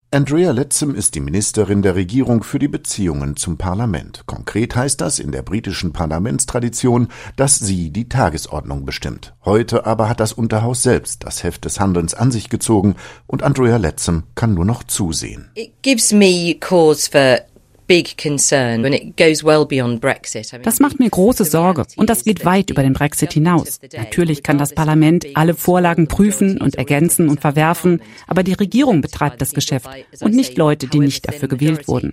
Andrea Leadsom ist die Ministerin der Regierung für die Beziehungen zum Parlament. Konkret heißt das in der britischen Parlamentstradition, dass sie die Tagesordnung bestimmt. Heute aber hat das Unterhaus selbst das Heft des Handelns an sich gezogen und Andrea Leadsom kann nur noch zusehen. It gives me cause for big concern when it goes well beyond Brexit. Das macht mir große Sorge und das geht weit über den Brexit hinaus. Natürlich kann das Parlament alle Vorlagen prüfen und ergänzen und verwerfen, aber die Regierung betreibt das Geschäft und nicht Leute, die nicht dafür gewählt wurden.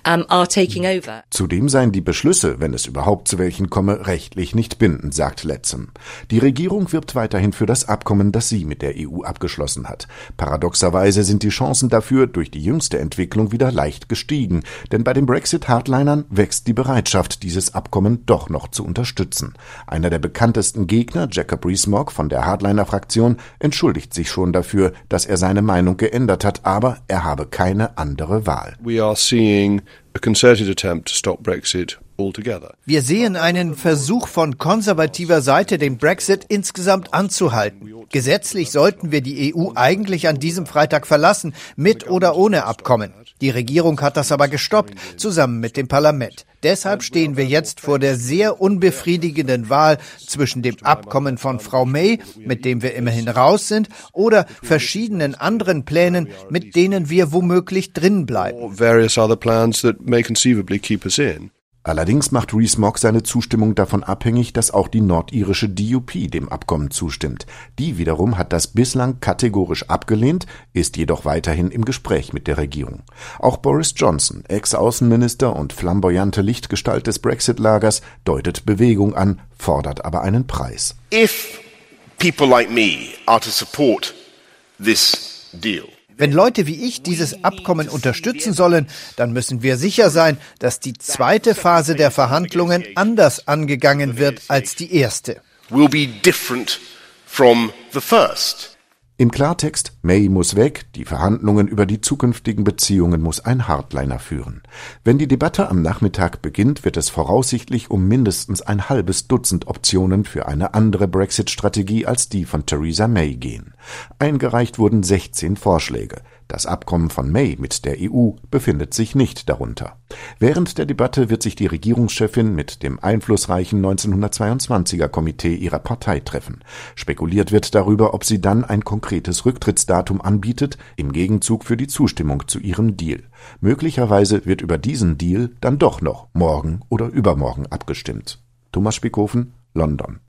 Zudem seien die Beschlüsse, wenn es überhaupt zu welchen komme, rechtlich nicht bindend, sagt Leadsom. Die Regierung wirbt weiterhin für das Abkommen, das sie mit der EU abgeschlossen hat. Paradoxerweise sind die Chancen dafür durch die jüngste Entwicklung wieder leicht gestiegen, denn bei den Brexit-Hardlinern wächst die Bereitschaft, dieses Abkommen doch noch zu unterstützen. Einer der bekanntesten Gegner, Jacob Rees-Mogg von der Hardliner-Fraktion, entschuldigt sich schon dafür, dass er seine Meinung geändert hat, aber er habe keine andere Wahl. We are seeing a concerted attempt to stop Brexit altogether. Wir sehen einen Versuch von konservativer Seite, den Brexit insgesamt anzuhalten. Gesetzlich sollten wir die EU eigentlich an diesem Freitag verlassen, mit oder ohne Abkommen. Die Regierung hat das aber gestoppt, zusammen mit dem Parlament. Deshalb stehen wir jetzt vor der sehr unbefriedigenden Wahl zwischen dem Abkommen von Frau May, mit dem wir immerhin raus sind, oder verschiedenen anderen Plänen, mit denen wir womöglich drin bleiben. Various other plans that may conceivably keep us in. Allerdings macht Rees-Mogg seine Zustimmung davon abhängig, dass auch die nordirische DUP dem Abkommen zustimmt. Die wiederum hat das bislang kategorisch abgelehnt, ist jedoch weiterhin im Gespräch mit der Regierung. Auch Boris Johnson, Ex-Außenminister und flamboyante Lichtgestalt des Brexit-Lagers, deutet Bewegung an, fordert aber einen Preis. If people like me are to support this deal, wenn Leute wie ich dieses Abkommen unterstützen sollen, dann müssen wir sicher sein, dass die zweite Phase der Verhandlungen anders angegangen wird als die erste. Will be different from the first. Im Klartext, May muss weg, die Verhandlungen über die zukünftigen Beziehungen muss ein Hardliner führen. Wenn die Debatte am Nachmittag beginnt, wird es voraussichtlich um mindestens ein halbes Dutzend Optionen für eine andere Brexit-Strategie als die von Theresa May gehen. Eingereicht wurden 16 Vorschläge. Das Abkommen von May mit der EU befindet sich nicht darunter. Während der Debatte wird sich die Regierungschefin mit dem einflussreichen 1922er Komitee ihrer Partei treffen. Spekuliert wird darüber, ob sie dann ein konkretes Rücktrittsdatum anbietet, im Gegenzug für die Zustimmung zu ihrem Deal. Möglicherweise wird über diesen Deal dann doch noch morgen oder übermorgen abgestimmt. Thomas Spiekhofen, London.